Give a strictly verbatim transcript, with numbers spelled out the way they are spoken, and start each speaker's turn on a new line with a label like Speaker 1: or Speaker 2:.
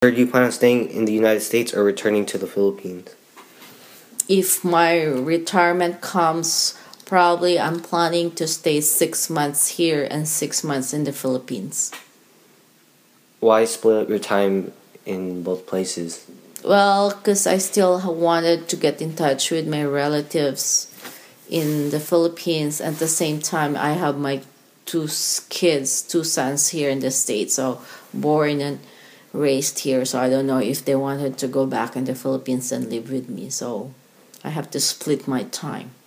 Speaker 1: Or do you plan on staying in the United States or returning to the Philippines?
Speaker 2: If my retirement comes, probably I'm planning to stay six months here and six months in the Philippines.
Speaker 1: Why split up your time in both places?
Speaker 2: Well, because I still wanted to get in touch with my relatives in the Philippines. At the same time, I have my two kids, two sons here in the States, so born and raised here. So I don't know if they wanted to go back in the Philippines and live with me. So I have to split my time.